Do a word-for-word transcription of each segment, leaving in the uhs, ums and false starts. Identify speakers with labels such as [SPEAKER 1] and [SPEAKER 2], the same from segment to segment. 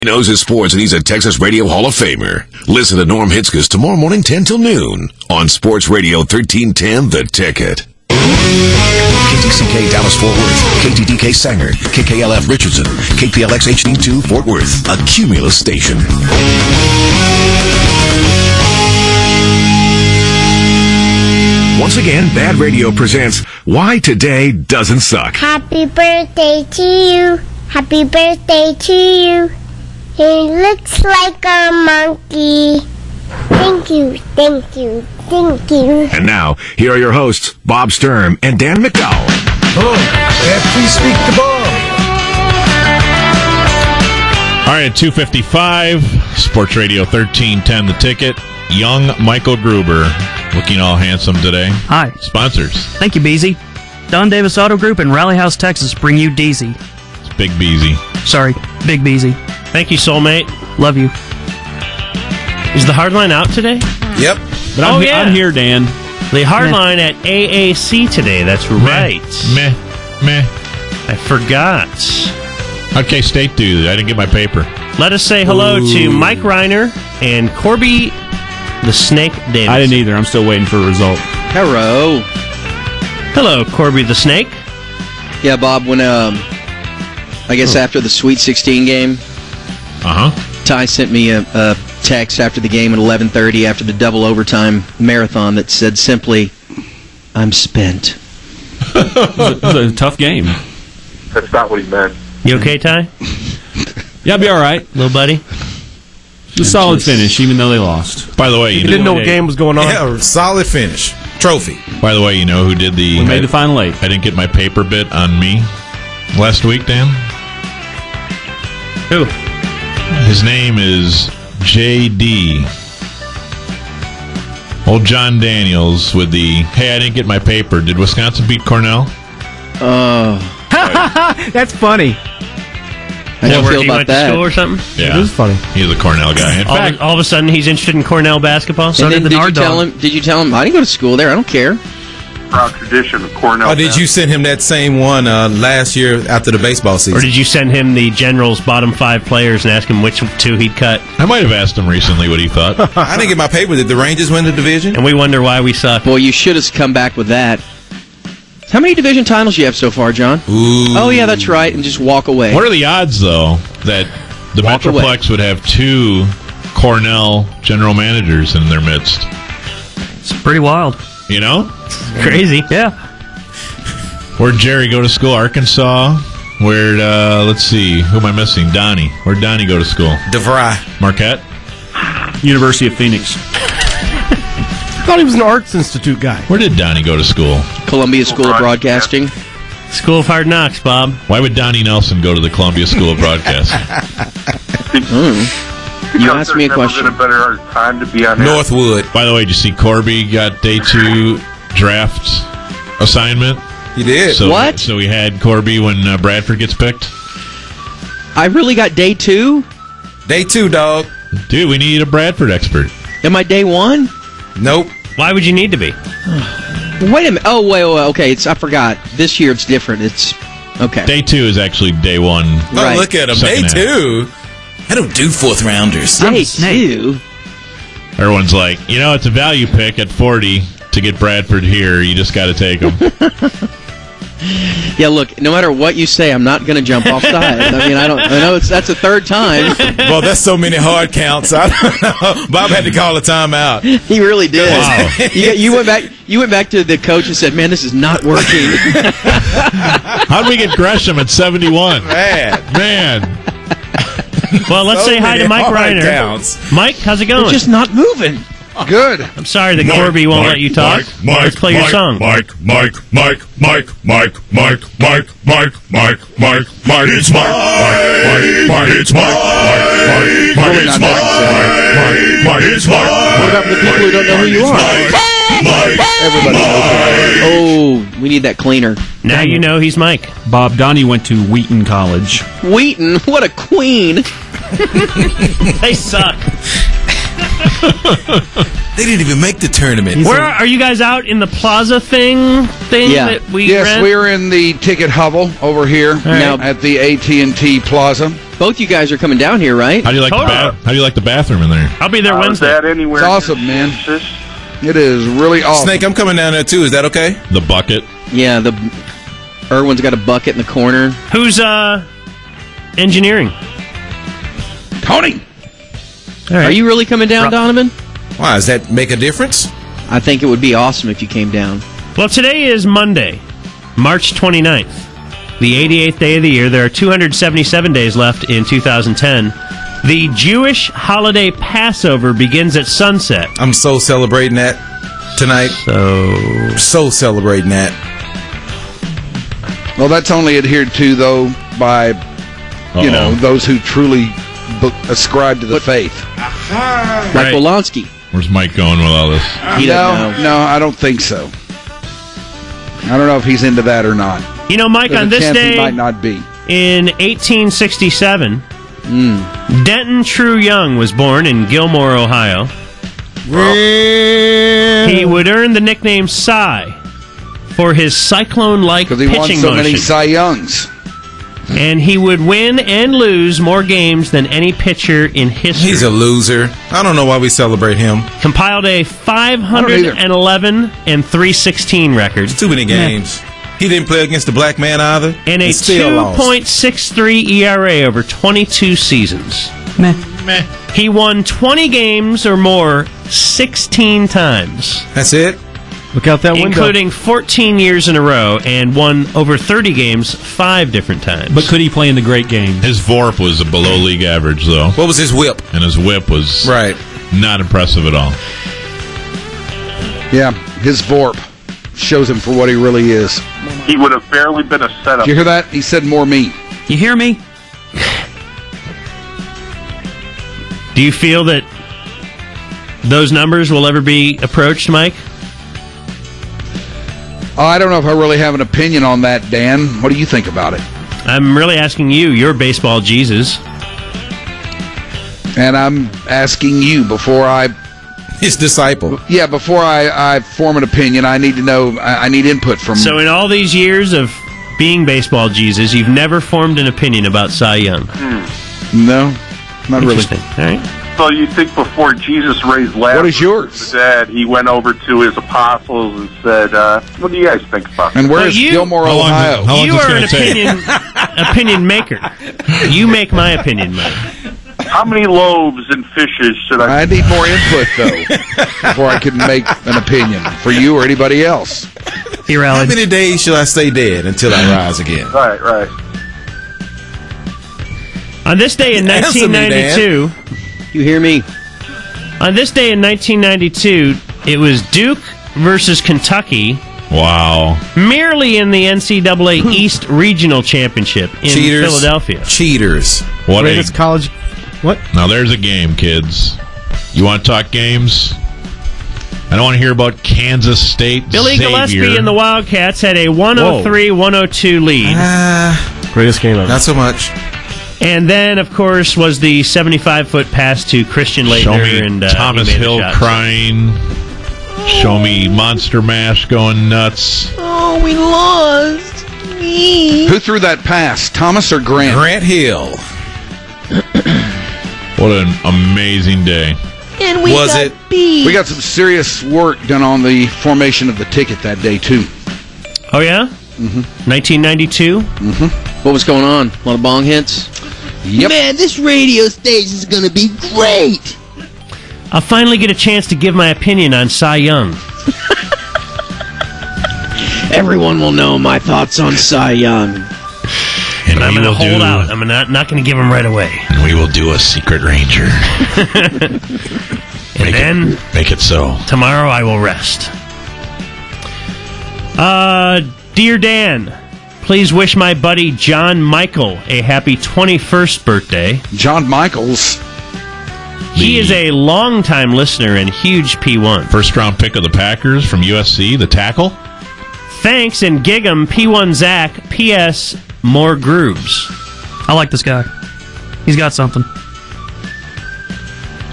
[SPEAKER 1] He knows his sports, and he's a Texas Radio Hall of Famer. Listen to Norm Hitzges tomorrow morning, ten till noon, on Sports Radio thirteen ten, The Ticket. K T C K Dallas-Fort Worth, K T D K Sanger, K K L F Richardson, K P L X H D two Fort Worth, a Cumulus station. Once again, Bad Radio presents Why Today Doesn't Suck.
[SPEAKER 2] Happy birthday to you. Happy birthday to you. He looks like a monkey. Thank you, thank you, thank you.
[SPEAKER 1] And now, here are your hosts, Bob Sturm and Dan McDowell.
[SPEAKER 3] Hello, and please speak to Bob.
[SPEAKER 4] All right, at two fifty-five, Sports Radio thirteen ten, The Ticket. Young Michael Gruber, looking all handsome today.
[SPEAKER 5] Hi.
[SPEAKER 4] Sponsors.
[SPEAKER 5] Thank you, Beezy. Don Davis Auto Group in Rally House, Texas bring you Deezy.
[SPEAKER 4] It's Big Beezy.
[SPEAKER 5] Sorry, Big Beezy.
[SPEAKER 6] Thank you, soulmate.
[SPEAKER 5] Love you.
[SPEAKER 6] Is the hardline out today?
[SPEAKER 3] Yep.
[SPEAKER 7] But I'm,
[SPEAKER 6] oh,
[SPEAKER 7] he-
[SPEAKER 6] yeah.
[SPEAKER 7] I'm here, Dan.
[SPEAKER 6] The hardline at A A C today. That's right.
[SPEAKER 4] Meh. Meh.
[SPEAKER 6] I forgot.
[SPEAKER 4] How'd K-State do? I didn't get my paper.
[SPEAKER 6] Let us say hello
[SPEAKER 7] Ooh.
[SPEAKER 6] to Mike Reiner and Corby the Snake Davis.
[SPEAKER 7] I didn't either. I'm still waiting for a result.
[SPEAKER 8] Hello.
[SPEAKER 6] Hello, Corby the Snake.
[SPEAKER 8] Yeah, Bob, when, um, I guess after the Sweet sixteen game,
[SPEAKER 4] Uh-huh.
[SPEAKER 8] Ty sent me a, a text after the game at eleven thirty after the double overtime marathon that said simply, I'm spent.
[SPEAKER 7] It was, a, it was a tough game.
[SPEAKER 9] That's not what he meant.
[SPEAKER 6] You okay, Ty?
[SPEAKER 7] Yeah, I'll be all right.
[SPEAKER 6] Little buddy?
[SPEAKER 7] A solid finish, even though they lost.
[SPEAKER 4] By the way, you,
[SPEAKER 3] You
[SPEAKER 4] know,
[SPEAKER 3] didn't know what game was going on?
[SPEAKER 10] Yeah, solid finish. Trophy.
[SPEAKER 4] by the way, you know who did the...
[SPEAKER 7] We made
[SPEAKER 4] I,
[SPEAKER 7] the final eight.
[SPEAKER 4] I didn't get my paper bit on me last week, Dan.
[SPEAKER 6] Who?
[SPEAKER 4] His name is J D. Old John Daniels with the, hey, I didn't get my paper. Did Wisconsin beat Cornell?
[SPEAKER 8] Oh,
[SPEAKER 5] That's funny.
[SPEAKER 8] how do you
[SPEAKER 6] Where
[SPEAKER 8] feel
[SPEAKER 6] he
[SPEAKER 8] about
[SPEAKER 6] went to
[SPEAKER 8] that?
[SPEAKER 6] school or something?
[SPEAKER 4] Yeah.
[SPEAKER 3] It is funny.
[SPEAKER 4] He's a Cornell guy. In
[SPEAKER 6] All,
[SPEAKER 4] fact,
[SPEAKER 6] of, all of a sudden, he's interested in Cornell basketball?
[SPEAKER 5] So
[SPEAKER 8] and
[SPEAKER 5] did
[SPEAKER 8] then
[SPEAKER 5] the
[SPEAKER 8] did you
[SPEAKER 5] Nard
[SPEAKER 8] tell
[SPEAKER 5] dog.
[SPEAKER 8] him? Did you tell him I didn't go to school there? I don't care.
[SPEAKER 9] Proud tradition of Cornell.
[SPEAKER 10] Oh, did you send him that same one uh, last year after the baseball season?
[SPEAKER 6] Or did you send him the Generals' bottom five players and ask him which two he'd cut?
[SPEAKER 4] I might have asked him recently what he thought.
[SPEAKER 10] I didn't get my paper. Did the Rangers win the division?
[SPEAKER 6] And we wonder why we suck.
[SPEAKER 8] Boy, you should have come back with that. How many division titles you have so far, John?
[SPEAKER 10] Ooh.
[SPEAKER 8] Oh, yeah, that's right, and just walk away.
[SPEAKER 4] What are the odds, though, that the
[SPEAKER 8] Walk
[SPEAKER 4] Metroplex would have two Cornell general managers in their midst?
[SPEAKER 5] It's pretty wild.
[SPEAKER 4] You know?
[SPEAKER 6] Crazy.
[SPEAKER 5] Yeah.
[SPEAKER 4] Where'd Jerry go to school? Arkansas? Where'd, uh, let's see, who am I missing? Donnie. Where'd Donnie go to school?
[SPEAKER 10] DeVry.
[SPEAKER 4] Marquette?
[SPEAKER 7] University of Phoenix.
[SPEAKER 3] I thought he was an Arts Institute guy.
[SPEAKER 4] Where did Donnie go to school?
[SPEAKER 8] Columbia School of Broadcasting.
[SPEAKER 6] School of Hard Knocks, Bob.
[SPEAKER 4] Why would Donnie Nelson go to the Columbia School of Broadcasting?
[SPEAKER 8] Mm. You asked me a question.
[SPEAKER 9] There's never been a better time to be on air.
[SPEAKER 10] Northwood.
[SPEAKER 4] By the way, did you see Corby got day two draft assignment?
[SPEAKER 10] He did.
[SPEAKER 4] So,
[SPEAKER 8] What?
[SPEAKER 4] So we had Corby when uh, Bradford gets picked?
[SPEAKER 8] I really got day two?
[SPEAKER 10] Day two, dog.
[SPEAKER 4] Dude, we need a Bradford expert.
[SPEAKER 8] Am I day one?
[SPEAKER 10] Nope.
[SPEAKER 6] Why would you need to be?
[SPEAKER 8] Wait a minute. Oh, wait, wait, okay. It's I forgot. This year it's different. It's okay.
[SPEAKER 4] Day two is actually day one.
[SPEAKER 10] Oh,
[SPEAKER 8] Right.
[SPEAKER 10] look at him. Day
[SPEAKER 4] Second half.
[SPEAKER 10] two. I don't do fourth rounders.
[SPEAKER 8] Day
[SPEAKER 5] snake.
[SPEAKER 8] two.
[SPEAKER 4] Everyone's like, you know, it's a value pick at forty to get Bradford here. You just got to take him.
[SPEAKER 8] Yeah, look. No matter what you say, I'm not going to jump off side. I mean, I don't. I know it's that's a third time.
[SPEAKER 10] Well, that's so many hard counts. I don't know. Bob had to call a timeout.
[SPEAKER 8] He really did.
[SPEAKER 4] Wow.
[SPEAKER 8] You, you went back. You went back to the coach and said, "Man, this is not working."
[SPEAKER 4] How'd we get Gresham at seventy-one?
[SPEAKER 10] Man.
[SPEAKER 4] Man.
[SPEAKER 6] Well, let's
[SPEAKER 10] So
[SPEAKER 6] say hi
[SPEAKER 10] many
[SPEAKER 6] to Mike
[SPEAKER 10] hard
[SPEAKER 6] Reiner.
[SPEAKER 10] counts.
[SPEAKER 6] Mike, how's it going?
[SPEAKER 8] It's just not moving.
[SPEAKER 3] Good.
[SPEAKER 6] I'm sorry that Corby won't let you talk. Let's play your song.
[SPEAKER 1] Mike, Mike, Mike, Mike, Mike, Mike, Mike, Mike, Mike, Mike, Mike, it's Mike, Mike, Mike, it's Mike, Mike, Mike, it's Mike, Mike, Mike, it's Mike.
[SPEAKER 8] What about the people who don't know who you are? Everybody knows. Oh, we need that cleaner.
[SPEAKER 6] Now you know he's Mike.
[SPEAKER 7] Bob, Donnie went to Wheaton College.
[SPEAKER 8] Wheaton, what a queen.
[SPEAKER 6] They suck.
[SPEAKER 10] They didn't even make the tournament.
[SPEAKER 6] Where are you guys out in the plaza thing? Thing
[SPEAKER 8] Yeah.
[SPEAKER 6] that we
[SPEAKER 11] Yes,
[SPEAKER 6] rent?
[SPEAKER 11] we're in the ticket hovel over here
[SPEAKER 8] right.
[SPEAKER 11] at the A T and T Plaza.
[SPEAKER 8] Both you guys are coming down here, right?
[SPEAKER 4] How do you like the
[SPEAKER 6] Totally.
[SPEAKER 4] ba- How do you like the bathroom in there?
[SPEAKER 6] I'll be there
[SPEAKER 9] How is
[SPEAKER 6] Wednesday.
[SPEAKER 9] that anywhere?
[SPEAKER 11] It's awesome,
[SPEAKER 9] near
[SPEAKER 11] man.
[SPEAKER 9] Kansas?
[SPEAKER 11] It is really awesome.
[SPEAKER 10] Snake, I'm coming down there too. Is that okay?
[SPEAKER 4] The bucket.
[SPEAKER 8] Yeah, the Irwin's got a bucket in the corner.
[SPEAKER 6] Who's uh engineering?
[SPEAKER 11] Tony!
[SPEAKER 6] All right.
[SPEAKER 8] Are you really coming down,
[SPEAKER 6] Ru-
[SPEAKER 8] Donovan?
[SPEAKER 10] Why, does that make a difference?
[SPEAKER 8] I think it would be awesome if you came down.
[SPEAKER 6] Well, today is Monday, March twenty-ninth, the eighty-eighth day of the year. There are two hundred seventy-seven days left in two thousand ten. The Jewish holiday Passover begins at sunset.
[SPEAKER 10] I'm so celebrating that tonight.
[SPEAKER 6] So,
[SPEAKER 10] So celebrating that.
[SPEAKER 11] Well, that's only adhered to, though, by, you
[SPEAKER 4] Uh-oh.
[SPEAKER 11] know, those who truly b- ascribe to the faith.
[SPEAKER 8] Like
[SPEAKER 6] Right.
[SPEAKER 8] Polanski.
[SPEAKER 4] Where's Mike going with all this?
[SPEAKER 8] He
[SPEAKER 11] no,
[SPEAKER 8] doesn't know.
[SPEAKER 11] no, I don't think so. I don't know if he's into that or not.
[SPEAKER 6] you know, Mike,
[SPEAKER 11] There's
[SPEAKER 6] on
[SPEAKER 11] a
[SPEAKER 6] this
[SPEAKER 11] chance he
[SPEAKER 6] day
[SPEAKER 11] might not be.
[SPEAKER 6] in eighteen sixty-seven,
[SPEAKER 11] Hmm.
[SPEAKER 6] Denton True Young was born in Gilmore, Ohio. He would earn the nickname Cy for his cyclone-like
[SPEAKER 11] Because he
[SPEAKER 6] pitching
[SPEAKER 11] won so
[SPEAKER 6] motion.
[SPEAKER 11] many Cy Youngs.
[SPEAKER 6] And he would win and lose more games than any pitcher in history.
[SPEAKER 10] He's a loser. I don't know why we celebrate him.
[SPEAKER 6] Compiled a five hundred eleven and three sixteen record
[SPEAKER 10] Too many games. He didn't play against the black man either.
[SPEAKER 6] and a
[SPEAKER 10] still
[SPEAKER 6] two
[SPEAKER 10] lost.
[SPEAKER 6] point six three E R A over twenty-two seasons.
[SPEAKER 5] Meh.
[SPEAKER 4] Meh.
[SPEAKER 6] He won twenty games or more sixteen times,
[SPEAKER 10] That's it?
[SPEAKER 3] Look out that window.
[SPEAKER 6] including fourteen years in a row, and won over thirty games five different times.
[SPEAKER 7] But could he play in the great game?
[SPEAKER 4] His V O R P was a below league average, though,
[SPEAKER 10] What was his whip?
[SPEAKER 4] and his whip was
[SPEAKER 10] Right.
[SPEAKER 4] not impressive at all.
[SPEAKER 11] Yeah, his V O R P shows him for what he really is.
[SPEAKER 9] He would have barely been a setup.
[SPEAKER 11] Did you hear that? He said more meat.
[SPEAKER 5] You hear me?
[SPEAKER 6] Do you feel that those numbers will ever be approached, Mike?
[SPEAKER 11] Oh, I don't know if I really have an opinion on that, Dan. What do you think about it?
[SPEAKER 6] I'm really asking you. You're baseball Jesus.
[SPEAKER 11] And I'm asking you before I,
[SPEAKER 10] His disciple.
[SPEAKER 11] yeah, before I, I form an opinion, I need to know, I, I need input from.
[SPEAKER 6] So in all these years of being baseball Jesus, you've never formed an opinion about Cy Young.
[SPEAKER 11] No, not really.
[SPEAKER 6] Interesting. All right.
[SPEAKER 9] So you think before Jesus raised Lazarus
[SPEAKER 11] What is yours?
[SPEAKER 9] from the dead, he went over to his apostles and said, uh, what do you guys think about
[SPEAKER 11] And
[SPEAKER 9] that?
[SPEAKER 11] where's
[SPEAKER 6] Well, you-
[SPEAKER 11] Gilmore,
[SPEAKER 4] How long is
[SPEAKER 11] Ohio?
[SPEAKER 4] it- how long
[SPEAKER 6] You
[SPEAKER 4] is this
[SPEAKER 6] are
[SPEAKER 4] gonna
[SPEAKER 6] an
[SPEAKER 4] take?
[SPEAKER 6] opinion opinion maker. You make my opinion, Mike.
[SPEAKER 9] How many loaves and fishes should I...
[SPEAKER 11] I need more input, though, before I can make an opinion for you or anybody else.
[SPEAKER 5] He
[SPEAKER 10] How
[SPEAKER 5] rallied.
[SPEAKER 10] many days shall I stay dead until I rise again?
[SPEAKER 9] Right, right.
[SPEAKER 6] On this day in
[SPEAKER 10] Answer me,
[SPEAKER 6] nineteen ninety-two,
[SPEAKER 8] You hear me?
[SPEAKER 6] on this day in nineteen ninety-two, it was Duke versus Kentucky,
[SPEAKER 4] Wow.
[SPEAKER 6] merely in the N C double A East Regional Championship in
[SPEAKER 10] Cheaters.
[SPEAKER 6] Philadelphia.
[SPEAKER 10] Cheaters.
[SPEAKER 4] What a,
[SPEAKER 3] Greatest college. What?
[SPEAKER 4] now there's a game, kids. You want to talk games? I don't want to hear about Kansas State
[SPEAKER 6] Billy
[SPEAKER 4] Xavier.
[SPEAKER 6] Gillespie and the Wildcats had a one oh three one oh two lead.
[SPEAKER 10] Ah,
[SPEAKER 3] Greatest game ever.
[SPEAKER 10] not so much.
[SPEAKER 6] And then, of course, was the seventy-five foot pass to Christian
[SPEAKER 4] Show
[SPEAKER 6] Laettner.
[SPEAKER 4] me
[SPEAKER 6] and, uh, he
[SPEAKER 4] Thomas
[SPEAKER 6] made a
[SPEAKER 4] Hill
[SPEAKER 6] shot.
[SPEAKER 4] crying. Show me Monster Mash going nuts.
[SPEAKER 11] Who threw that pass, Thomas or Grant?
[SPEAKER 10] Grant Hill.
[SPEAKER 4] What an amazing day.
[SPEAKER 10] Was it?
[SPEAKER 11] We got some serious work done on the formation of the ticket that day, too.
[SPEAKER 6] Oh, yeah? Mm-hmm. nineteen ninety-two?
[SPEAKER 8] What was going on? A lot of bong hits?
[SPEAKER 11] Yep.
[SPEAKER 12] Man, this radio station is going to be great.
[SPEAKER 6] I'll finally get a chance to give my opinion on Cy Young.
[SPEAKER 8] Everyone will know my thoughts on Cy Young.
[SPEAKER 4] And
[SPEAKER 6] But I'm
[SPEAKER 4] we
[SPEAKER 6] going to
[SPEAKER 4] will
[SPEAKER 6] hold
[SPEAKER 4] do,
[SPEAKER 6] out. I'm not, not going to give him right away.
[SPEAKER 4] And we will do a Secret Ranger.
[SPEAKER 6] And
[SPEAKER 4] Make
[SPEAKER 6] then,
[SPEAKER 4] it, make it so.
[SPEAKER 6] tomorrow, I will rest. Uh, Dear Dan, please wish my buddy John Michael a happy twenty-first birthday.
[SPEAKER 11] John Michaels.
[SPEAKER 6] He is a longtime listener and huge P one.
[SPEAKER 4] First round pick of the Packers from U S C, the tackle.
[SPEAKER 6] Thanks and gig 'em, P one Zach. P S. More grooves.
[SPEAKER 5] I like this guy. He's got something.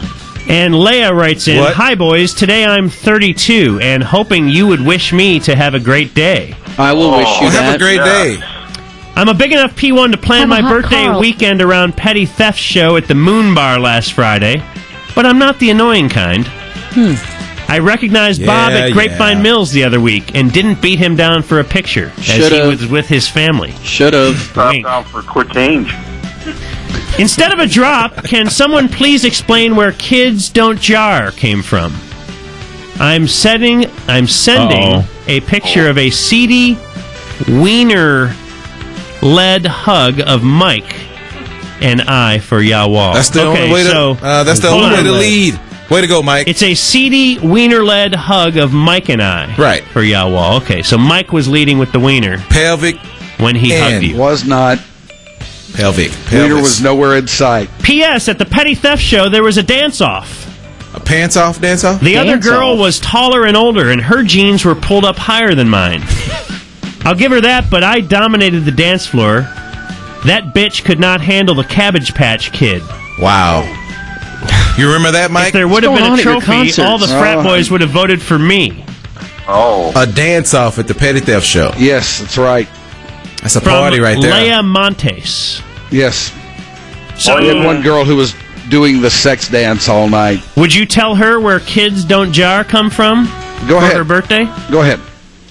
[SPEAKER 6] And Leah writes in,
[SPEAKER 10] What?
[SPEAKER 6] Hi, boys. Today I'm thirty-two and hoping you would wish me to have a great day.
[SPEAKER 8] I will wish you
[SPEAKER 10] Oh, have
[SPEAKER 8] that.
[SPEAKER 10] a great
[SPEAKER 9] Yeah.
[SPEAKER 10] day.
[SPEAKER 6] I'm a big enough P one to plan
[SPEAKER 2] Have a
[SPEAKER 6] my
[SPEAKER 2] hot
[SPEAKER 6] birthday
[SPEAKER 2] Carl.
[SPEAKER 6] weekend around Petty Theft Show at the Moon Bar last Friday, but I'm not the annoying kind.
[SPEAKER 2] Hmm.
[SPEAKER 6] I recognized Bob
[SPEAKER 10] Yeah,
[SPEAKER 6] at Grapevine
[SPEAKER 10] yeah.
[SPEAKER 6] Mills the other week and didn't beat him down for a picture as he
[SPEAKER 8] Should've.
[SPEAKER 6] was with his family.
[SPEAKER 8] Should have.
[SPEAKER 9] Stop
[SPEAKER 6] Wink.
[SPEAKER 9] down for quick change.
[SPEAKER 6] Instead of a drop, can someone please explain where "Kids Don't Jar" came from? I'm setting. I'm sending
[SPEAKER 4] Uh-oh.
[SPEAKER 6] a picture of a seedy wiener led hug of Mike and I for Yawal.
[SPEAKER 10] That's the
[SPEAKER 6] okay,
[SPEAKER 10] only way to.
[SPEAKER 6] so,
[SPEAKER 10] uh, that's the
[SPEAKER 6] hold
[SPEAKER 10] only way
[SPEAKER 6] on.
[SPEAKER 10] to lead. Way to go, Mike.
[SPEAKER 6] It's a seedy wiener led hug of Mike and I.
[SPEAKER 10] Right.
[SPEAKER 6] For Yawal. Okay, so Mike was leading with the wiener
[SPEAKER 10] Pelvic
[SPEAKER 6] when he
[SPEAKER 10] and
[SPEAKER 6] hugged you.
[SPEAKER 11] Was not.
[SPEAKER 10] pelvic.
[SPEAKER 11] Wiener
[SPEAKER 10] Pelvis.
[SPEAKER 11] was nowhere in sight.
[SPEAKER 6] P S. At the Petty Theft Show, there was a dance off.
[SPEAKER 10] A pants off dance off.
[SPEAKER 6] The other
[SPEAKER 8] Dance
[SPEAKER 6] girl
[SPEAKER 8] off.
[SPEAKER 6] was taller and older, and her jeans were pulled up higher than mine. I'll give her that, but I dominated the dance floor. That bitch could not handle the Cabbage Patch Kid.
[SPEAKER 10] Wow. You remember that,
[SPEAKER 6] If
[SPEAKER 10] Mike?
[SPEAKER 6] there would have
[SPEAKER 8] What's
[SPEAKER 6] been
[SPEAKER 8] going
[SPEAKER 6] a
[SPEAKER 8] on at your
[SPEAKER 6] trophy,
[SPEAKER 8] concerts?
[SPEAKER 6] all the frat
[SPEAKER 11] Oh.
[SPEAKER 6] boys would have voted for me.
[SPEAKER 9] Oh.
[SPEAKER 10] A dance off at the Petty Theft Show.
[SPEAKER 11] Yes, that's right.
[SPEAKER 10] That's a
[SPEAKER 6] From
[SPEAKER 10] party right there.
[SPEAKER 6] Leia Montes.
[SPEAKER 11] Yes.
[SPEAKER 6] So,
[SPEAKER 11] We had one girl who was doing the sex dance all night.
[SPEAKER 6] would you tell her where "Kids Don't Jar" come from
[SPEAKER 11] Go
[SPEAKER 6] for
[SPEAKER 11] ahead.
[SPEAKER 6] her birthday?
[SPEAKER 11] Go ahead.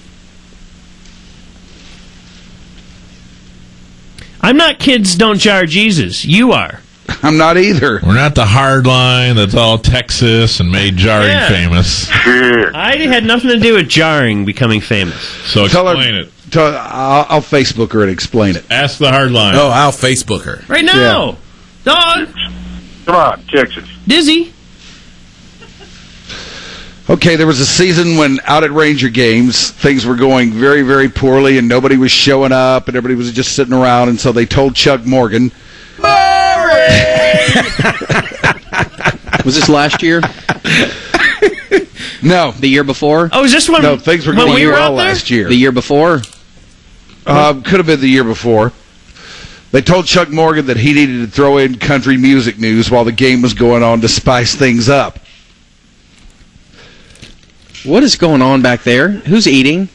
[SPEAKER 6] I'm not "Kids Don't Jar" Jesus. You are.
[SPEAKER 11] I'm not either.
[SPEAKER 4] We're not the hard line that's all Texas and made jarring
[SPEAKER 6] Yeah.
[SPEAKER 4] famous.
[SPEAKER 9] Shit.
[SPEAKER 6] I had nothing to do with jarring becoming famous.
[SPEAKER 4] So
[SPEAKER 11] Tell her-
[SPEAKER 4] explain it.
[SPEAKER 11] Tell- I'll, I'll Facebook her and explain it.
[SPEAKER 4] Ask the hard line.
[SPEAKER 10] Oh, I'll Facebook her.
[SPEAKER 6] Right now. Dog.
[SPEAKER 9] Come on, Texas.
[SPEAKER 6] Dizzy.
[SPEAKER 11] Okay, there was a season when out at Ranger games, things were going very, very poorly, and nobody was showing up, and everybody was just sitting around, and so they told Chuck Morgan.
[SPEAKER 8] Was this last year?
[SPEAKER 11] No.
[SPEAKER 8] The year before?
[SPEAKER 6] Oh, is this when,
[SPEAKER 11] No, things were
[SPEAKER 6] when
[SPEAKER 11] going
[SPEAKER 6] we were
[SPEAKER 11] well
[SPEAKER 6] out there?
[SPEAKER 11] last year.
[SPEAKER 8] The year before?
[SPEAKER 11] Uh, could have been the year before. They told Chuck Morgan that he needed to throw in country music news while the game was going on to spice things up.
[SPEAKER 8] What is going on back there? Who's eating?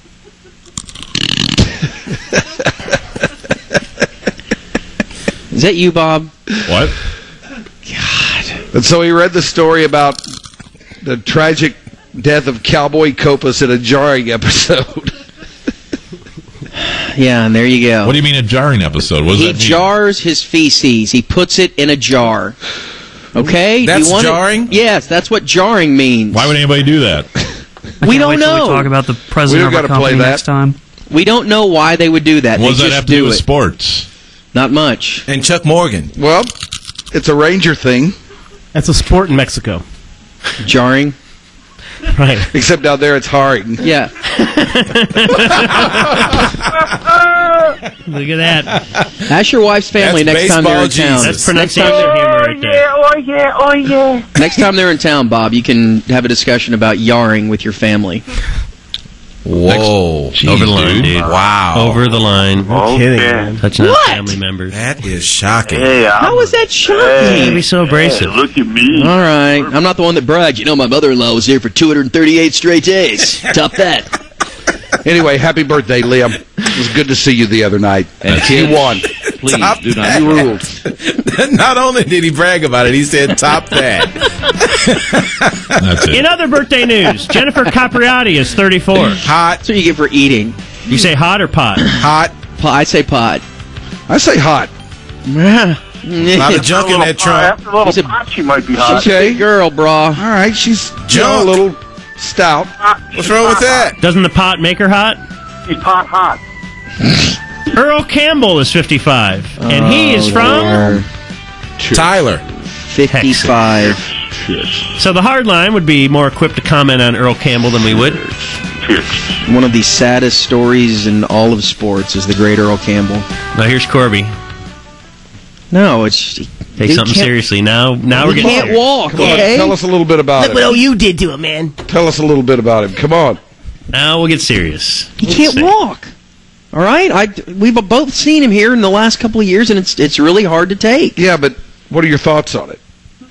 [SPEAKER 8] Is that you, Bob?
[SPEAKER 4] What?
[SPEAKER 11] And so he read the story about the tragic death of Cowboy Copas in a jarring episode.
[SPEAKER 8] Yeah, and there you go.
[SPEAKER 4] What do you mean a jarring episode? What does
[SPEAKER 8] He
[SPEAKER 4] that mean?
[SPEAKER 8] jars his feces. He puts it in a jar. Okay?
[SPEAKER 10] That's
[SPEAKER 8] you want it-
[SPEAKER 10] jarring?
[SPEAKER 8] Yes, that's what jarring means.
[SPEAKER 4] Why would anybody do that?
[SPEAKER 8] we
[SPEAKER 5] Can't
[SPEAKER 8] don't
[SPEAKER 5] wait till
[SPEAKER 8] know.
[SPEAKER 5] We talk about the
[SPEAKER 11] We
[SPEAKER 5] president
[SPEAKER 11] don't
[SPEAKER 5] of our
[SPEAKER 11] gotta play
[SPEAKER 5] company
[SPEAKER 11] that.
[SPEAKER 5] next time.
[SPEAKER 8] We don't know why they would do that.
[SPEAKER 4] What
[SPEAKER 8] they
[SPEAKER 4] does that
[SPEAKER 8] just
[SPEAKER 4] have to do
[SPEAKER 8] do
[SPEAKER 4] with
[SPEAKER 8] it.
[SPEAKER 4] sports?
[SPEAKER 8] Not much.
[SPEAKER 10] And Chuck Morgan.
[SPEAKER 11] Well, it's a Ranger thing,
[SPEAKER 3] That's a sport in Mexico.
[SPEAKER 8] Jarring?
[SPEAKER 6] Right.
[SPEAKER 11] except down there it's Haring.
[SPEAKER 8] Yeah.
[SPEAKER 6] Look at that.
[SPEAKER 8] Ask your wife's family
[SPEAKER 10] That's
[SPEAKER 8] next time they're in
[SPEAKER 10] baseball
[SPEAKER 8] town.
[SPEAKER 10] Jesus.
[SPEAKER 6] That's pronunciation humor right there.
[SPEAKER 9] Oh, yeah, oh, yeah.
[SPEAKER 8] Next time they're in town, Bob, you can have a discussion about yarring with your family.
[SPEAKER 10] Whoa.
[SPEAKER 6] Jeez, Over the line, dude.
[SPEAKER 10] Wow.
[SPEAKER 6] Over the line.
[SPEAKER 9] Oh,
[SPEAKER 3] kidding,
[SPEAKER 9] yeah.
[SPEAKER 3] man.
[SPEAKER 6] Touching
[SPEAKER 8] What?
[SPEAKER 6] out family members.
[SPEAKER 10] That is shocking.
[SPEAKER 9] Hey, I'm,
[SPEAKER 8] How is that shocking?
[SPEAKER 9] Hey,
[SPEAKER 6] Be so abrasive.
[SPEAKER 9] hey, look at me.
[SPEAKER 8] All right. I'm not the one that bragged. You know, my mother-in-law was here for two hundred thirty-eight straight days. Top that.
[SPEAKER 11] Anyway, happy birthday, Liam. It was good to see you the other night.
[SPEAKER 7] And
[SPEAKER 11] You won.
[SPEAKER 7] Please
[SPEAKER 10] Top
[SPEAKER 7] do not.
[SPEAKER 10] that.
[SPEAKER 11] You ruled.
[SPEAKER 10] Not only did he brag about it, he said top that.
[SPEAKER 4] That's it.
[SPEAKER 6] In other birthday news, Jennifer Capriati is thirty-four.
[SPEAKER 10] Hot,
[SPEAKER 8] That's what you get for eating.
[SPEAKER 6] You say hot or pot?
[SPEAKER 10] hot.
[SPEAKER 8] Po- I say pot.
[SPEAKER 11] I say hot.
[SPEAKER 10] A lot of junk in that
[SPEAKER 9] Uh,
[SPEAKER 10] trunk.
[SPEAKER 9] after a little
[SPEAKER 8] He's a-
[SPEAKER 9] pot, she might be hot.
[SPEAKER 8] She's a big girl, brah.
[SPEAKER 11] All right, she's you know, a
[SPEAKER 10] Junk.
[SPEAKER 11] little stout.
[SPEAKER 10] What's wrong with that?
[SPEAKER 6] Doesn't the pot make her hot?
[SPEAKER 9] She's pot hot.
[SPEAKER 6] Earl Campbell is fifty-five, and he is from.
[SPEAKER 10] Tyler.
[SPEAKER 8] fifty-five.
[SPEAKER 6] So the hard line would be more equipped to comment on Earl Campbell than we would.
[SPEAKER 8] One of the saddest stories in all of sports is the great Earl Campbell.
[SPEAKER 6] Now here's Corby.
[SPEAKER 8] No, it's
[SPEAKER 6] Take
[SPEAKER 8] he
[SPEAKER 6] something
[SPEAKER 8] can't-
[SPEAKER 6] seriously. Now, now we're
[SPEAKER 8] He
[SPEAKER 6] getting.
[SPEAKER 8] can't walk.
[SPEAKER 11] Come on,
[SPEAKER 8] Okay.
[SPEAKER 11] tell us a little bit about
[SPEAKER 12] Look what
[SPEAKER 11] it.
[SPEAKER 12] O U did to him, man.
[SPEAKER 11] Tell us a little bit about him. Come on.
[SPEAKER 6] Now we'll get serious.
[SPEAKER 8] He can't walk. All right, I we've both seen him here in the last couple of years, and it's it's really hard to take.
[SPEAKER 11] Yeah, but what are your thoughts on it?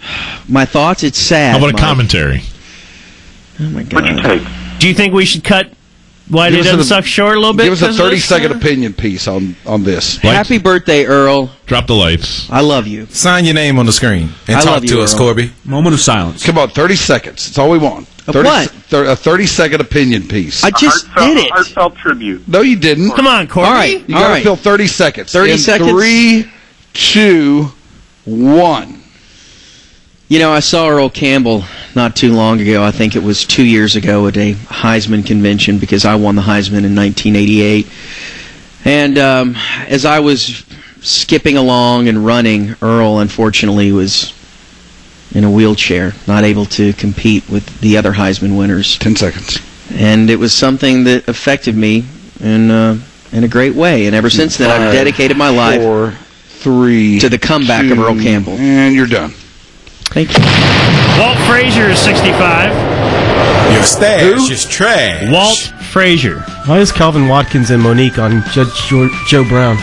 [SPEAKER 8] My thoughts? It's sad.
[SPEAKER 4] How about a
[SPEAKER 8] Mike.
[SPEAKER 4] commentary?
[SPEAKER 8] Oh, my God.
[SPEAKER 9] What'd you take?
[SPEAKER 6] Do you think we should cut Whitey
[SPEAKER 11] Give us
[SPEAKER 6] Doesn't
[SPEAKER 11] a-
[SPEAKER 6] Suck short a little bit?
[SPEAKER 11] Give us a
[SPEAKER 6] 'cause of this,
[SPEAKER 11] thirty-second
[SPEAKER 6] uh,
[SPEAKER 11] opinion piece on, on this.
[SPEAKER 8] Happy birthday, Earl.
[SPEAKER 4] Drop the lights.
[SPEAKER 8] I love you.
[SPEAKER 10] Sign your name on the screen and
[SPEAKER 8] I
[SPEAKER 10] talk
[SPEAKER 8] love you,
[SPEAKER 10] to us,
[SPEAKER 8] Earl.
[SPEAKER 10] Corby.
[SPEAKER 7] Moment of silence.
[SPEAKER 11] Come on, thirty seconds. That's all we want.
[SPEAKER 8] Of
[SPEAKER 11] thirty
[SPEAKER 8] what?
[SPEAKER 11] thir- a thirty-second opinion piece.
[SPEAKER 8] I just
[SPEAKER 9] heartfelt,
[SPEAKER 8] did it.
[SPEAKER 9] Heartfelt tribute.
[SPEAKER 11] No, you didn't.
[SPEAKER 6] Come on, Corby.
[SPEAKER 8] All right.
[SPEAKER 11] You
[SPEAKER 8] all
[SPEAKER 11] got to
[SPEAKER 8] right.
[SPEAKER 11] fill thirty seconds.
[SPEAKER 8] thirty
[SPEAKER 11] In
[SPEAKER 8] seconds?
[SPEAKER 11] Three, two, one.
[SPEAKER 8] You know, I saw Earl Campbell not too long ago. I think it was two years ago at a Heisman convention because I won the Heisman in nineteen eighty-eight. And um, as I was skipping along and running, Earl, unfortunately, was in a wheelchair, not able to compete with the other Heisman winners.
[SPEAKER 11] Ten seconds.
[SPEAKER 8] And it was something that affected me in, uh, in a great way. And ever since then, I've
[SPEAKER 11] Five,
[SPEAKER 8] dedicated my life
[SPEAKER 11] Four, three,
[SPEAKER 8] to the comeback of
[SPEAKER 11] two,
[SPEAKER 8] Earl Campbell.
[SPEAKER 11] And you're done.
[SPEAKER 8] Thank you.
[SPEAKER 6] Walt Frazier is sixty-five.
[SPEAKER 10] Your stash is trash.
[SPEAKER 6] Walt Frazier.
[SPEAKER 3] Why is Calvin Watkins and Monique on Judge Joe, Joe Brown?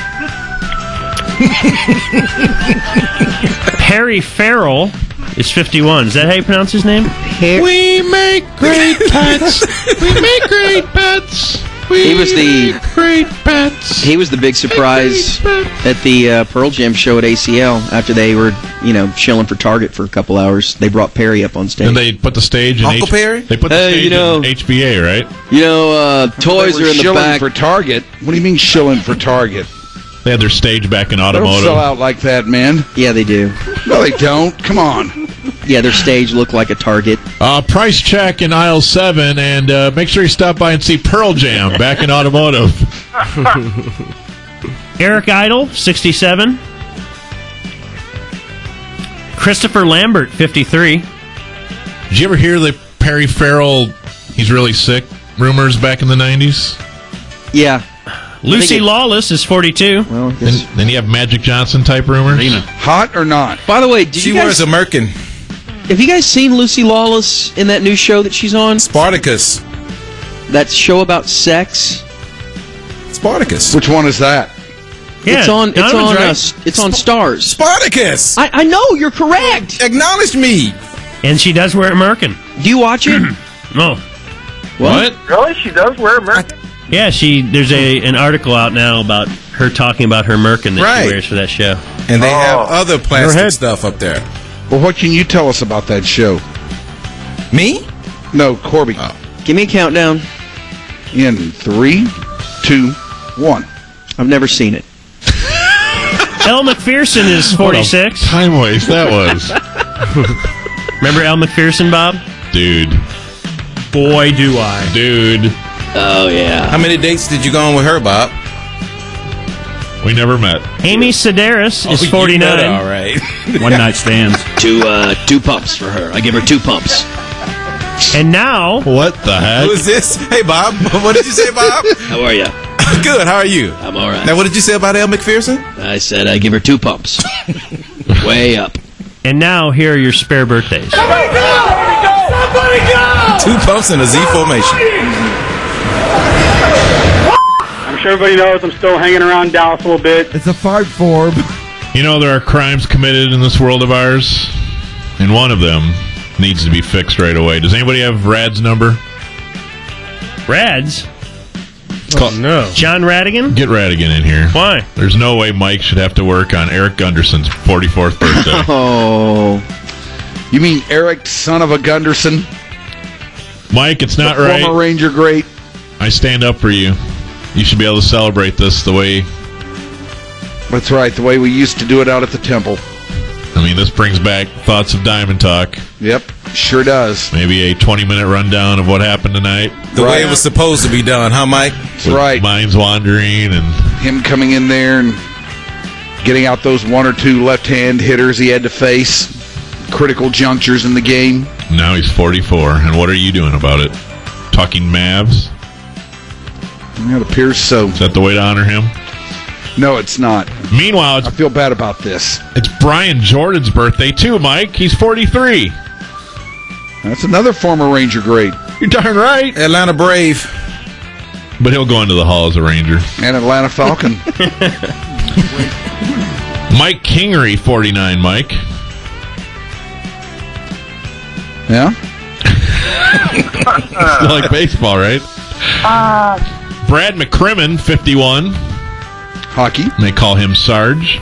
[SPEAKER 6] Perry Farrell is fifty-one. Is that how you pronounce his name?
[SPEAKER 4] We make great pets. We make great pets. We
[SPEAKER 8] He was the-
[SPEAKER 4] make great pets.
[SPEAKER 8] He was the big surprise at the uh, Pearl Jam show at A C L after they were, you know, chilling for Target for a couple hours. They brought Perry up on stage.
[SPEAKER 4] And they put the stage in
[SPEAKER 10] Uncle
[SPEAKER 4] H-
[SPEAKER 10] Perry?
[SPEAKER 4] They put the
[SPEAKER 8] Hey,
[SPEAKER 4] stage
[SPEAKER 8] you know-
[SPEAKER 4] in H B A, right?
[SPEAKER 8] you know, uh, toys
[SPEAKER 11] They
[SPEAKER 8] are
[SPEAKER 11] were
[SPEAKER 8] in the
[SPEAKER 11] shilling
[SPEAKER 8] back.
[SPEAKER 11] for Target. What do you mean shilling for Target?
[SPEAKER 4] They had their stage back in
[SPEAKER 11] They don't
[SPEAKER 4] automotive.
[SPEAKER 11] sell out like that, man.
[SPEAKER 8] Yeah, they do.
[SPEAKER 11] No, they don't. Come on.
[SPEAKER 8] Yeah, their stage looked like a Target.
[SPEAKER 4] Uh, price check in aisle seven, and uh, make sure you stop by and see Pearl Jam back in automotive.
[SPEAKER 6] Eric Idle, sixty-seven. Christopher Lambert, fifty-three.
[SPEAKER 4] Did you ever hear the Perry Farrell, he's really sick, rumors back in the nineties?
[SPEAKER 8] Yeah.
[SPEAKER 6] Lucy
[SPEAKER 8] it-
[SPEAKER 6] Lawless is forty-two.
[SPEAKER 8] Well, I
[SPEAKER 4] Then,
[SPEAKER 8] guess-
[SPEAKER 4] then you have Magic Johnson type rumors.
[SPEAKER 11] Hot or not?
[SPEAKER 8] By the way, did
[SPEAKER 10] She
[SPEAKER 8] you guys,
[SPEAKER 10] wears a merkin.
[SPEAKER 8] have you guys seen Lucy Lawless in that new show that she's on?
[SPEAKER 10] Spartacus.
[SPEAKER 8] That show about sex?
[SPEAKER 10] Spartacus.
[SPEAKER 11] Which one is that?
[SPEAKER 6] Yeah,
[SPEAKER 8] it's on. It's
[SPEAKER 6] Donovan's
[SPEAKER 8] on.
[SPEAKER 6] right.
[SPEAKER 8] Uh, s- it's on Stars.
[SPEAKER 10] Spartacus.
[SPEAKER 8] I, I know you're correct.
[SPEAKER 10] Acknowledge me.
[SPEAKER 6] And she does wear a merkin.
[SPEAKER 8] Do you watch it?
[SPEAKER 6] No.
[SPEAKER 8] What?
[SPEAKER 9] Really? She does wear a merkin?
[SPEAKER 6] Yeah, she. There's a an article out now about her talking about her merkin that
[SPEAKER 10] Right.
[SPEAKER 6] she wears for that show.
[SPEAKER 10] And they
[SPEAKER 9] Oh.
[SPEAKER 10] have other
[SPEAKER 3] Go
[SPEAKER 10] plastic
[SPEAKER 3] ahead.
[SPEAKER 10] stuff up there.
[SPEAKER 11] Well, what can you tell us about that show?
[SPEAKER 10] Me?
[SPEAKER 11] No, Corby.
[SPEAKER 10] Oh.
[SPEAKER 8] Give me a countdown.
[SPEAKER 11] In three, two, one.
[SPEAKER 8] I've never seen it.
[SPEAKER 6] Elle McPherson is forty-six.
[SPEAKER 4] Time waste that was.
[SPEAKER 6] Remember Elle McPherson, Bob?
[SPEAKER 4] Dude.
[SPEAKER 3] Boy, do I.
[SPEAKER 4] Dude.
[SPEAKER 8] Oh yeah.
[SPEAKER 10] How many dates did you go on with her, Bob?
[SPEAKER 4] We never met.
[SPEAKER 6] Amy Sedaris
[SPEAKER 10] Oh,
[SPEAKER 6] is
[SPEAKER 10] you
[SPEAKER 6] forty-nine.
[SPEAKER 10] better, all right.
[SPEAKER 7] One night stands.
[SPEAKER 8] Two uh, two pumps for her. I give her two pumps.
[SPEAKER 6] And now,
[SPEAKER 4] What the heck?
[SPEAKER 10] Who is this? Hey, Bob. What did you say, Bob?
[SPEAKER 8] How are you?
[SPEAKER 10] Good. How are you?
[SPEAKER 8] I'm all right.
[SPEAKER 10] Now, what did you say about Elle McPherson?
[SPEAKER 8] I said I give her two pumps. Way up.
[SPEAKER 6] and now here are your spare birthdays.
[SPEAKER 10] Two pumps in a Z formation.
[SPEAKER 13] I'm sure everybody knows I'm still hanging around Dallas a little bit.
[SPEAKER 3] It's a fart form.
[SPEAKER 4] You know, there are crimes committed in this world of ours, and one of them needs to be fixed right away. Does anybody have Rad's number?
[SPEAKER 6] Rad's?
[SPEAKER 4] Oh,
[SPEAKER 6] no. John Radigan?
[SPEAKER 4] Get Radigan in here.
[SPEAKER 6] Why?
[SPEAKER 4] There's no way Mike should have to work on Eric Gunderson's forty-fourth birthday.
[SPEAKER 11] Oh. You mean Eric, son of a Gunderson?
[SPEAKER 4] Mike, it's not
[SPEAKER 11] the
[SPEAKER 4] right.
[SPEAKER 11] Former Ranger great.
[SPEAKER 4] I stand up for you. You should be able to celebrate this the way...
[SPEAKER 11] That's right, the way we used to do it out at the temple.
[SPEAKER 4] I mean, this brings back thoughts of Diamond Talk.
[SPEAKER 11] Yep, sure does.
[SPEAKER 4] Maybe a twenty-minute rundown of what happened tonight.
[SPEAKER 10] The way it was supposed to be done, huh, Mike?
[SPEAKER 11] That's right.
[SPEAKER 4] Minds wandering and...
[SPEAKER 11] Him coming in there and getting out those one or two left-hand hitters he had to face. Critical junctures in the game.
[SPEAKER 4] Now he's forty-four, and what are you doing about it? Talking Mavs?
[SPEAKER 11] It appears so.
[SPEAKER 4] Is that the way to honor him?
[SPEAKER 11] No, it's not.
[SPEAKER 4] Meanwhile, it's,
[SPEAKER 11] I feel bad about this.
[SPEAKER 4] it's Brian Jordan's birthday, too, Mike. He's forty-three.
[SPEAKER 11] That's another former Ranger great.
[SPEAKER 4] You're darn right.
[SPEAKER 10] Atlanta Brave.
[SPEAKER 4] But he'll go into the Hall as a Ranger.
[SPEAKER 11] And Atlanta Falcon.
[SPEAKER 4] Mike Kingery, forty-nine, Mike.
[SPEAKER 11] Yeah?
[SPEAKER 4] Still like baseball, right?
[SPEAKER 9] Uh,
[SPEAKER 4] Brad McCrimmon, fifty-one.
[SPEAKER 11] Hockey.
[SPEAKER 4] They call him Sarge.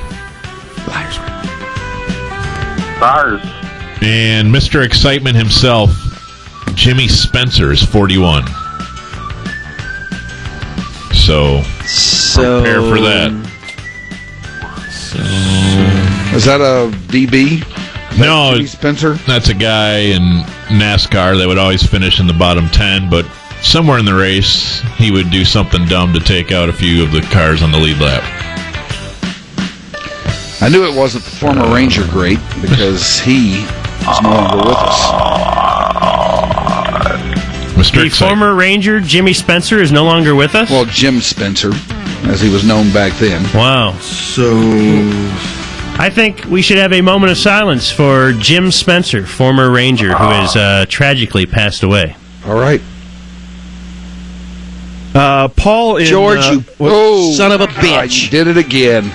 [SPEAKER 9] Stars.
[SPEAKER 4] And Mister Excitement himself, Jimmy Spencer, is forty-one. So,
[SPEAKER 8] So
[SPEAKER 4] prepare for that.
[SPEAKER 11] So, is that a D B?
[SPEAKER 4] No,
[SPEAKER 11] Jimmy Spencer?
[SPEAKER 4] That's a guy in NASCAR that would always finish in the bottom ten, but somewhere in the race, he would do something dumb to take out a few of the cars on the lead lap.
[SPEAKER 11] I knew it wasn't the former Ranger great because he is no longer with us.
[SPEAKER 4] Mister
[SPEAKER 6] The
[SPEAKER 4] Excitement.
[SPEAKER 6] former Ranger Jimmy Spencer is no longer with us?
[SPEAKER 11] Well, Jim Spencer, as he was known back then.
[SPEAKER 6] Wow.
[SPEAKER 10] So,
[SPEAKER 6] I think we should have a moment of silence for Jim Spencer, former Ranger, who has uh, tragically passed away.
[SPEAKER 11] All right.
[SPEAKER 3] Uh, Paul in...
[SPEAKER 8] George,
[SPEAKER 3] uh,
[SPEAKER 8] you
[SPEAKER 11] Oh,
[SPEAKER 8] son of a
[SPEAKER 11] God,
[SPEAKER 8] bitch.
[SPEAKER 11] you did it again.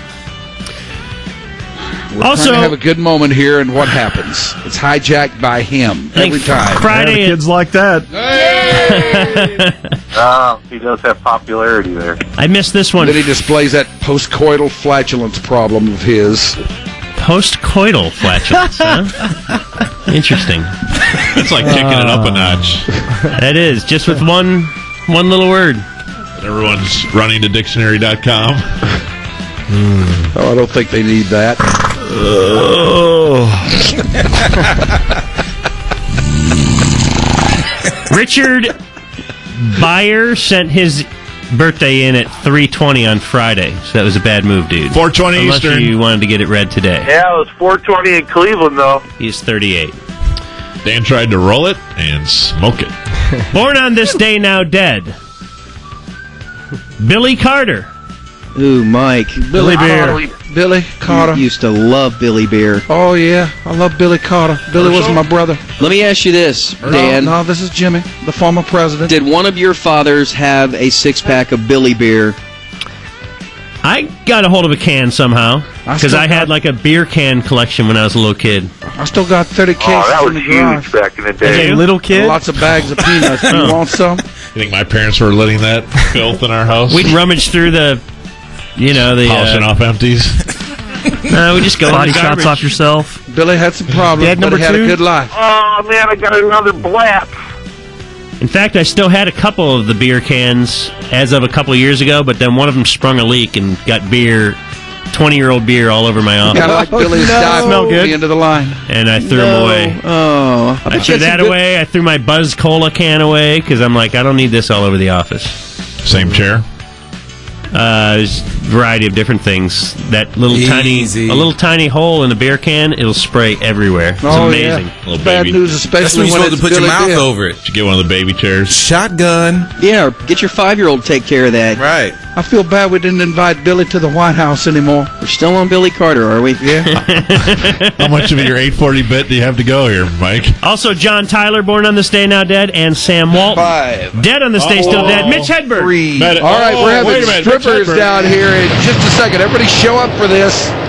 [SPEAKER 11] We're
[SPEAKER 6] Also-
[SPEAKER 11] trying to have a good moment here, and what happens? It's hijacked by him
[SPEAKER 6] I think
[SPEAKER 11] every time.
[SPEAKER 6] Friday,
[SPEAKER 3] yeah, kids like that.
[SPEAKER 9] Oh, he does have popularity there.
[SPEAKER 6] I missed this one.
[SPEAKER 11] Then he displays that postcoital flatulence problem of his.
[SPEAKER 6] Postcoital flatulence, huh? Interesting.
[SPEAKER 4] It's like kicking it up a notch.
[SPEAKER 6] That is, just with one one little word.
[SPEAKER 4] Everyone's running to dictionary dot com.
[SPEAKER 11] Oh, I don't think they need that.
[SPEAKER 6] Richard Byer sent his birthday in at three twenty on Friday, so that was a bad move, dude.
[SPEAKER 4] four twenty
[SPEAKER 6] Unless
[SPEAKER 4] Eastern.
[SPEAKER 6] you wanted to get it read today.
[SPEAKER 9] Yeah, it was four twenty in Cleveland, though.
[SPEAKER 6] He's thirty-eight.
[SPEAKER 4] Dan tried to roll it and smoke it.
[SPEAKER 6] Born on this day, now dead. Billy Carter.
[SPEAKER 8] Ooh, Mike.
[SPEAKER 11] Billy Bear.
[SPEAKER 9] Billy-
[SPEAKER 11] Billy Carter.
[SPEAKER 8] You used to love Billy Beer.
[SPEAKER 11] Oh, yeah. I love Billy Carter. Billy was my brother.
[SPEAKER 8] Let me ask you this, Dan.
[SPEAKER 11] No, no, this is Jimmy, the former president.
[SPEAKER 8] Did one of your fathers have a six-pack of Billy Beer?
[SPEAKER 6] I got a hold of a can somehow
[SPEAKER 11] I
[SPEAKER 6] because
[SPEAKER 11] still
[SPEAKER 6] I, had
[SPEAKER 11] got-
[SPEAKER 6] like a beer can collection when I was a little kid.
[SPEAKER 11] I still got thirty cases
[SPEAKER 9] Oh, that was
[SPEAKER 11] in the garage.
[SPEAKER 9] huge back in the
[SPEAKER 6] As
[SPEAKER 9] day.
[SPEAKER 6] a little kid,
[SPEAKER 11] Lots of bags of peanuts. Do you
[SPEAKER 6] Oh.
[SPEAKER 11] want some?
[SPEAKER 4] You think my parents were letting that filth in our house?
[SPEAKER 6] we'd rummage through the, you know, the.
[SPEAKER 4] polishing
[SPEAKER 6] Uh,
[SPEAKER 4] off empties.
[SPEAKER 6] no, we just go in
[SPEAKER 5] Body
[SPEAKER 6] the
[SPEAKER 5] shots
[SPEAKER 6] garbage.
[SPEAKER 5] off yourself.
[SPEAKER 11] Billy had some problems,
[SPEAKER 3] Dad
[SPEAKER 11] but
[SPEAKER 3] number
[SPEAKER 11] he had
[SPEAKER 3] two?
[SPEAKER 11] a good life.
[SPEAKER 9] Oh, man, I got another blap.
[SPEAKER 6] In fact, I still had a couple of the beer cans as of a couple of years ago, but then one of them sprung a leak and got beer, twenty-year-old beer all over my office,
[SPEAKER 11] Kind of like Billy's
[SPEAKER 3] no.
[SPEAKER 11] dive
[SPEAKER 3] Smell
[SPEAKER 11] at
[SPEAKER 3] good.
[SPEAKER 11] the end of the line.
[SPEAKER 6] and I threw them away.
[SPEAKER 8] Oh.
[SPEAKER 6] I threw that away. I threw my Buzz Cola can away because I'm like, I don't need this all over the office.
[SPEAKER 4] Same chair.
[SPEAKER 6] Uh, there's a variety of different things. That little
[SPEAKER 10] Easy.
[SPEAKER 6] tiny, a little tiny hole in a beer can, it'll spray everywhere. It's
[SPEAKER 11] Oh,
[SPEAKER 6] amazing.
[SPEAKER 11] yeah.
[SPEAKER 4] Little
[SPEAKER 11] Bad
[SPEAKER 4] baby.
[SPEAKER 11] news,
[SPEAKER 10] that's
[SPEAKER 11] especially
[SPEAKER 10] when you're
[SPEAKER 11] when
[SPEAKER 10] supposed
[SPEAKER 11] it's
[SPEAKER 10] to put your
[SPEAKER 11] Billy
[SPEAKER 10] mouth
[SPEAKER 11] Beer.
[SPEAKER 10] over it.
[SPEAKER 4] Did you get one of the baby chairs?
[SPEAKER 10] Shotgun.
[SPEAKER 8] Yeah, or get your five-year-old to take care of that.
[SPEAKER 10] Right.
[SPEAKER 11] I feel bad we didn't invite Billy to the White House anymore.
[SPEAKER 8] We're still on Billy Carter, are we?
[SPEAKER 11] Yeah.
[SPEAKER 4] How much of your eight forty bit do you have to go here, Mike?
[SPEAKER 6] Also, John Tyler, born on this day, now dead, and Sam Walton,
[SPEAKER 11] Five.
[SPEAKER 6] dead on this day, still
[SPEAKER 4] Oh.
[SPEAKER 6] dead. Mitch Hedberg.
[SPEAKER 11] Three.
[SPEAKER 4] Med-
[SPEAKER 11] All right,
[SPEAKER 4] oh,
[SPEAKER 11] we're
[SPEAKER 4] wait
[SPEAKER 11] having
[SPEAKER 4] a minute, Mitch
[SPEAKER 11] strippers
[SPEAKER 4] Hedberg.
[SPEAKER 11] down here in just a second. Everybody show up for this.